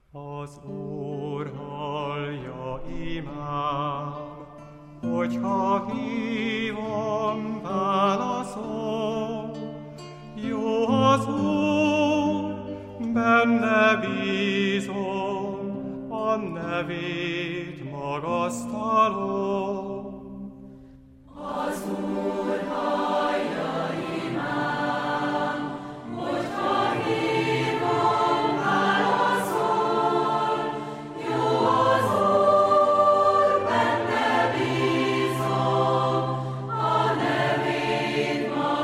Az Úr hallja imám, hogyha hívom, válaszol. Jó az Úr, benne bízom, a nevét magasztalom. Az Úr hallja imám, hogyha hívom, válaszol. Jó az Úr, benne bízom, a nevét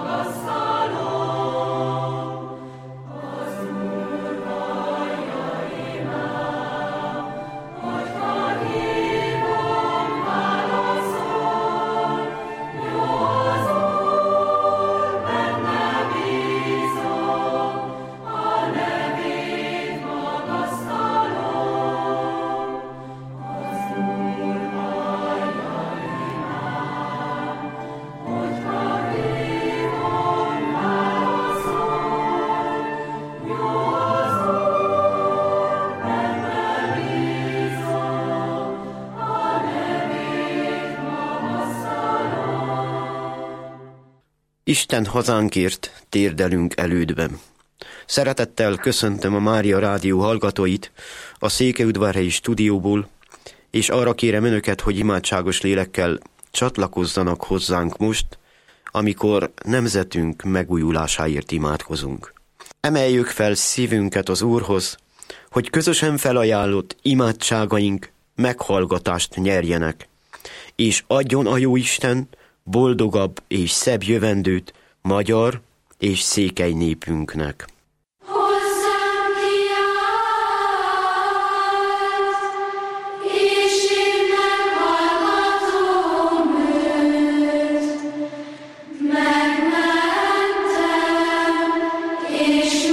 magasztalom. Az Úr hallja imám, hogyha hívom, válaszol. Jó az Úr, benne bízom, a nevét magasztalom. Az Úr hallja imám, hogyha hívom, válaszol. Jó az Úr, benne bízom, a nevét magasztalom. Isten hazánkért térdelünk elődben. Szeretettel köszöntöm a Mária Rádió hallgatóit a Székelyudvarhelyi stúdióból, és arra kérem önöket, hogy imádságos lélekkel csatlakozzanak hozzánk most, amikor nemzetünk megújulásáért imádkozunk. Emeljük fel szívünket az Úrhoz, hogy közösen felajánlott imádságaink meghallgatást nyerjenek, és adjon a Jóisten boldogabb és szebb jövendőt magyar és székely népünknek. Hozzám kiállt, és én meghallgatom őt. Megmentem, és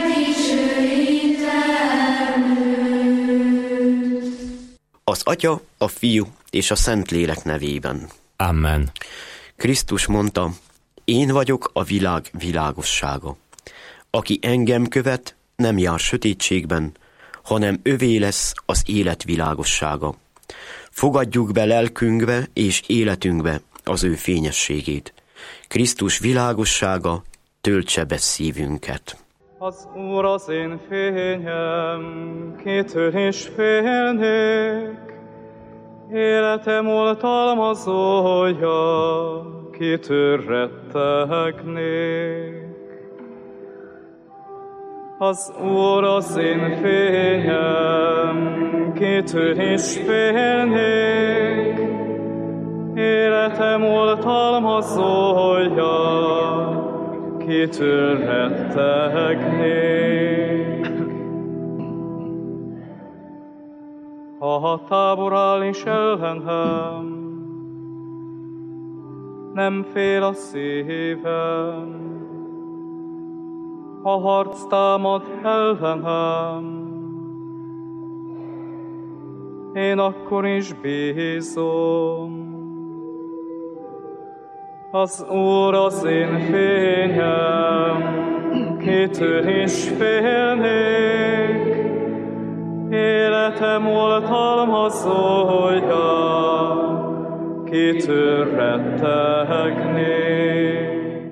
megdicsőítem őt. Az Atya, a Fiú és a Szentlélek nevében. Amen. Krisztus mondta, én vagyok a világ világossága. Aki engem követ, nem jár sötétségben, hanem övé lesz az élet világossága. Fogadjuk be lelkünkbe és életünkbe az ő fényességét. Krisztus világossága töltse be szívünket. Az Úr az én fényem, kitől is félnék. Életem oltalmazója, kitől rettegnék. Az Úr az én fényem, kitől is félnék. Életem oltalmazója, kitől rettegnék. Ha a tábor áll is ellenem, nem fél a szívem. Ha harc támad ellenem, én akkor is bízom. Az Úr az én fényem, kitől is félnék. Életem oltalmazója, kitől rettegnék.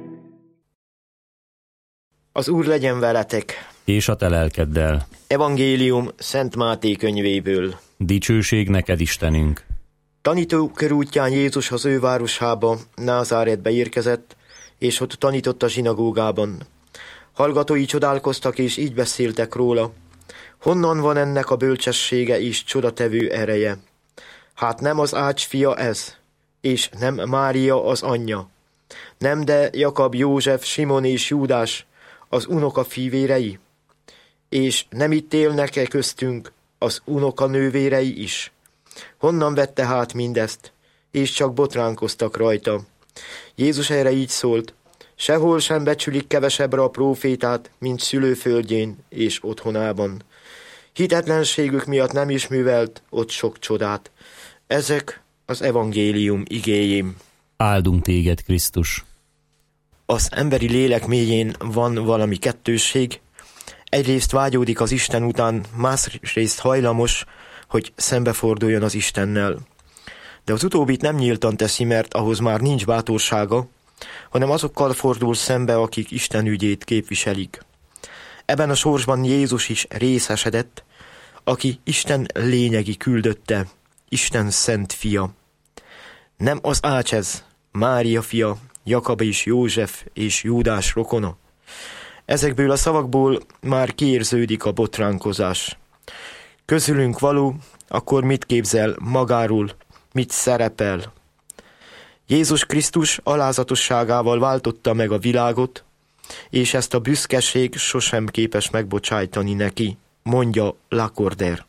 Az Úr legyen veletek! És a te lelkeddel. Evangélium Szent Máté könyvéből. Dicsőség neked, Istenünk! Tanítókör útján Jézus az ő városába, Názáretbe érkezett, és ott tanított a zsinagógában. Hallgatói csodálkoztak, és így beszéltek róla. Honnan van ennek a bölcsessége és csodatevő ereje? Hát nem az Ács fia ez, és nem Mária az anyja. Nem de Jakab, József, Simon és Júdás, az unoka fivérei? És nem itt élnek-e köztünk az unoka nővérei is? Honnan vette hát mindezt? És csak botránkoztak rajta. Jézus erre így szólt, sehol sem becsülik kevesebbre a prófétát, mint szülőföldjén és otthonában. Hitetlenségük miatt nem is művelt ott sok csodát. Ezek az evangélium igéjém. Áldunk téged, Krisztus! Az emberi lélek mélyén van valami kettősség, Egyrészt vágyódik az Isten után, másrészt hajlamos, hogy szembeforduljon az Istennel. De az utóbbit nem nyíltan teszi, mert ahhoz már nincs bátorsága, hanem azokkal fordul szembe, akik Isten ügyét képviselik. Ebben a sorsban Jézus is részesedett, aki Isten lényegi küldötte, Isten szent fia. Nem az Ács ez, Mária fia, Jakab és József és Júdás rokona. Ezekből a szavakból már kiérződik a botránkozás. Közülünk való, akkor mit képzel magáról, mit szerepel? Jézus Krisztus alázatosságával váltotta meg a világot, és ezt a büszkeség sosem képes megbocsájtani neki, mondja Lacordaire.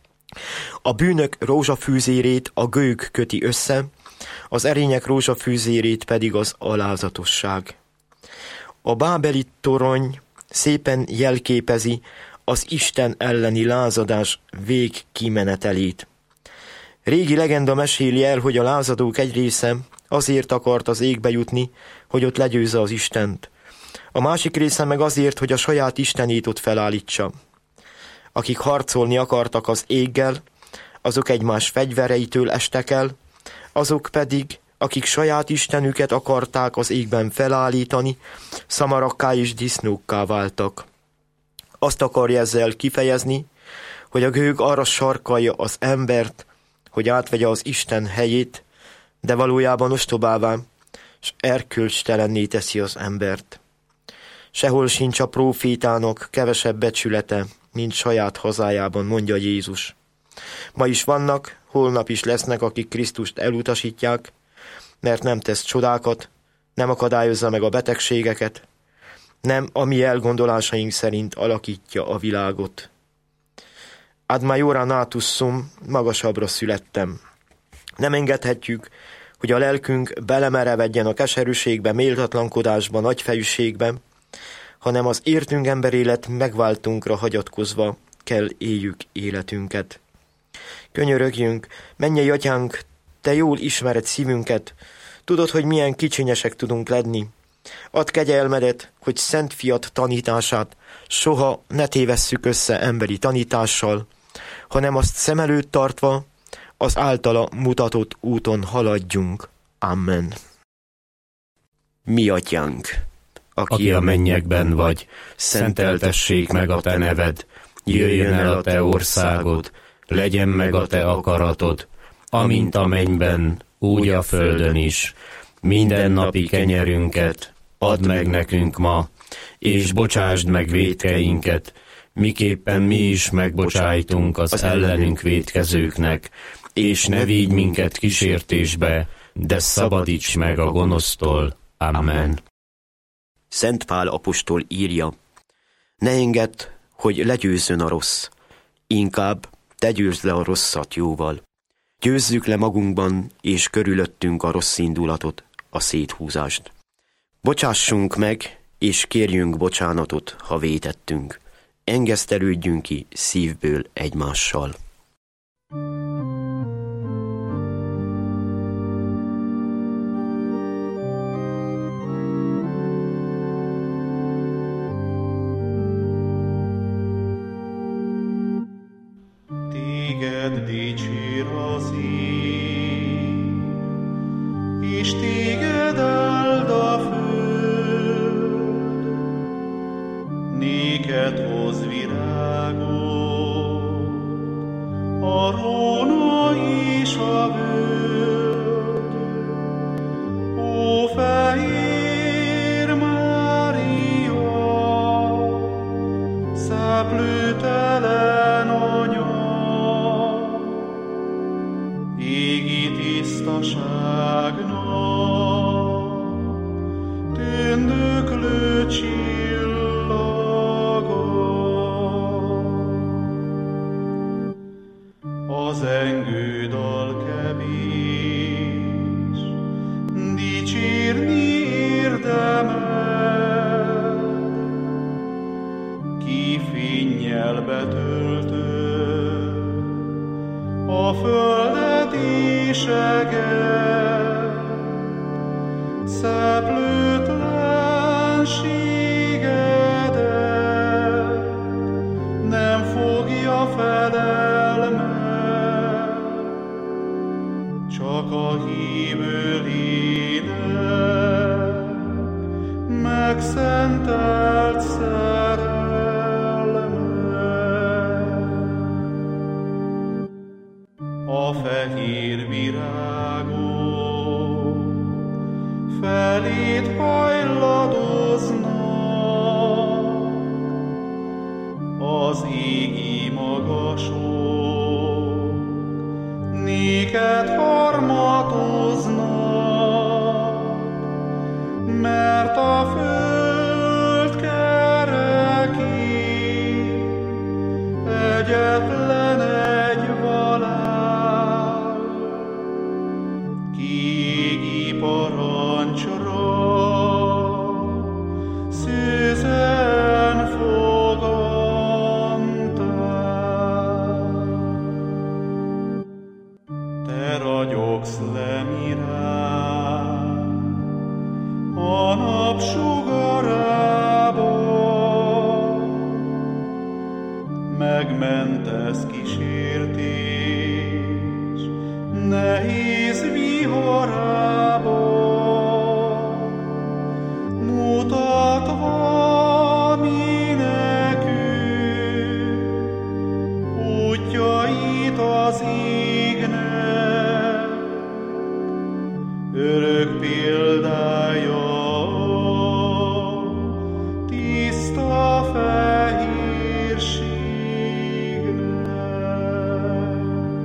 A bűnök rózsafűzérét a gőg köti össze, az erények rózsafűzérét pedig az alázatosság. A bábeli torony szépen jelképezi az Isten elleni lázadás végkimenetelét. Régi legenda meséli el, hogy a lázadók egy része azért akart az égbe jutni, hogy ott legyőzze az Istent. A másik része meg azért, hogy a saját istenét ott felállítsa. Akik harcolni akartak az éggel, azok egymás fegyvereitől estek el, azok pedig, akik saját istenüket akarták az égben felállítani, szamarakká és disznókká váltak. Azt akarja ezzel kifejezni, hogy a gőg arra sarkalja az embert, hogy átvegye az Isten helyét, de valójában ostobává és erkölcstelenné teszi az embert. Sehol sincs a prófétának kevesebb becsülete, mint saját hazájában, mondja Jézus. Ma is vannak, holnap is lesznek, akik Krisztust elutasítják, mert nem tesz csodákat, nem akadályozza meg a betegségeket, nem a mi elgondolásaink szerint alakítja a világot. Ad maiora natus sum, magasabbra születtem. Nem engedhetjük, hogy a lelkünk belemerevedjen a keserűségbe, méltatlankodásba, nagyfejűségbe, hanem az értünk emberélet megváltunkra hagyatkozva kell éljük életünket. Könyörögjünk, mennyei atyánk, te jól ismered szívünket, tudod, hogy milyen kicsinyesek tudunk lenni. Add kegyelmedet, hogy szent fiat tanítását soha ne tévesszük össze emberi tanítással, hanem azt szem előtt tartva az általa mutatott úton haladjunk. Amen. Mi atyánk, Aki a mennyekben vagy, szenteltessék meg a te neved, jöjjön el a te országod, legyen meg a te akaratod, amint a mennyben, úgy a földön is. Minden napi kenyerünket add meg nekünk ma, és bocsásd meg vétkeinket, miképpen mi is megbocsájtunk az ellenünk vétkezőknek, és ne vigy minket kísértésbe, de szabadíts meg a gonosztól. Amen. Szent Pál apostol írja, ne engedd, hogy legyőzzön a rossz, inkább te győzd le a rosszat jóval. Győzzük le magunkban és körülöttünk a rossz indulatot, a széthúzást. Bocsássunk meg, és kérjünk bocsánatot, ha vétettünk. Engesztelődjünk ki szívből egymással. Téged dicsér az ég, és téged áld a föld, néked hoz virágot, a róna és a völgy. Ó, fehér Mária, szeplőtelen anya, égi tisztaságnak tündöklő csillaga. Az engő dal kevés, dicsérni érdemed, ki fénnyel betöltő a földet éseget, szeplőtlenségedet fehér virágok felét hajladoznak, az égi magasok néked harmatoznak, mert a föld kerekén egyetlen egy valár, kégi parancsra szűzen fogantál. Te ragyogsz le mirán a napsugarában, megmentesz kísértés nehéz viharában, mutatva mi nekünk útjait az égnek, örök példája tiszta fehérségnek.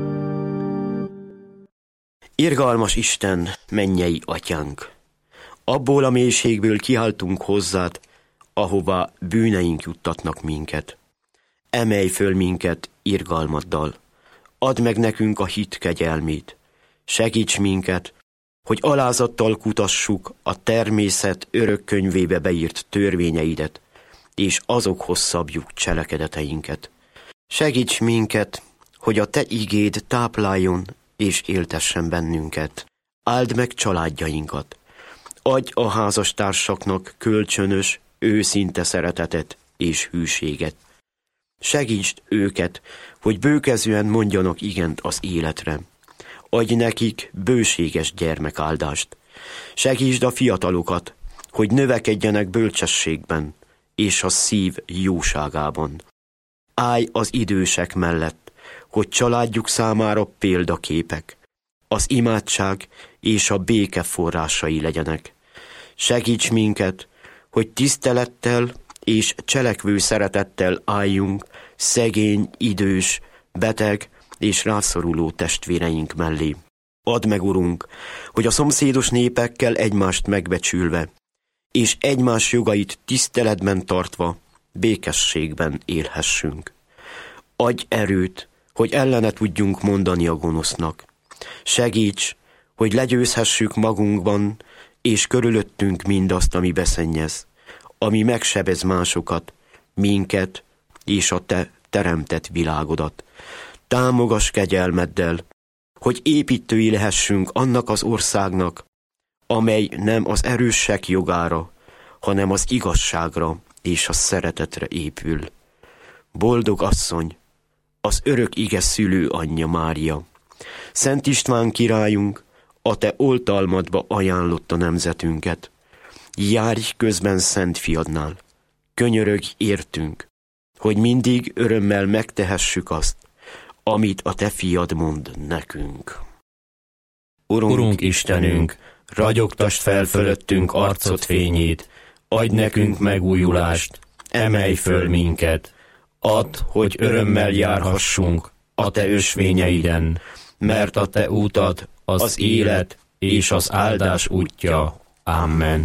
Irgalmas Isten, mennyei atyánk! Abból a mélységből kiáltunk hozzád, ahová bűneink juttatnak minket. Emelj föl minket irgalmaddal, add meg nekünk a hit kegyelmét, segíts minket, hogy alázattal kutassuk a természet örök könyvébe beírt törvényeidet, és azokhoz szabjuk cselekedeteinket. Segíts minket, hogy a te igéd tápláljon és éltessen bennünket. Áld meg családjainkat. Adj a házastársaknak kölcsönös, őszinte szeretetet és hűséget. Segítsd őket, hogy bőkezűen mondjanak igent az életre. Adj nekik bőséges gyermekáldást. Segítsd a fiatalokat, hogy növekedjenek bölcsességben és a szív jóságában. Állj az idősek mellett, hogy családjuk számára példaképek, az imádság és a béke forrásai legyenek. Segíts minket, hogy tisztelettel és cselekvő szeretettel álljunk szegény, idős, beteg és rászoruló testvéreink mellé. Add meg, Urunk, hogy a szomszédos népekkel egymást megbecsülve, és egymás jogait tiszteletben tartva, békességben élhessünk. Adj erőt, hogy ellene tudjunk mondani a gonosznak. Segíts, hogy legyőzhessük magunkban és körülöttünk mindazt, ami beszennyez, ami megsebez másokat, minket és a te teremtett világodat. Támogass kegyelmeddel, hogy építői lehessünk annak az országnak, amely nem az erősek jogára, hanem az igazságra és a szeretetre épül. Boldog asszony, az örök ige szülő anyja Mária, Szent István királyunk, a te oltalmadba ajánlotta nemzetünket. Járj közben Szent Fiadnál, könyörögj értünk, hogy mindig örömmel megtehessük azt, amit a te fiad mond nekünk. Urunk Istenünk, ragyogtasd fel fölöttünk arcod fényét, adj nekünk megújulást, emelj föl minket, add, hogy örömmel járhassunk a te ösvényeiden, mert a te útad az élet és az áldás útja. Amen.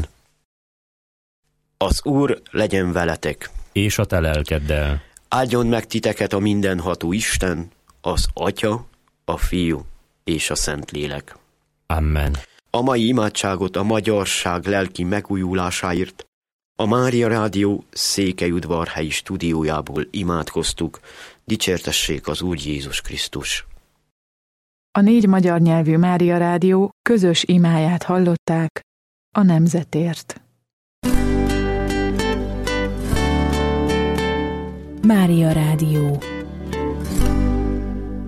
Az Úr legyen veletek, És a te lelkeddel. áldjon meg titeket a mindenható Isten, az Atya, a Fiú és a Szentlélek. Amen. A mai imádságot a magyarság lelki megújulásáért a Mária Rádió Székelyudvarhelyi stúdiójából imádkoztuk. Dicsértessék az Úr Jézus Krisztus! A 4 magyar nyelvű Mária Rádió közös imáját hallották a nemzetért. Mária Rádió.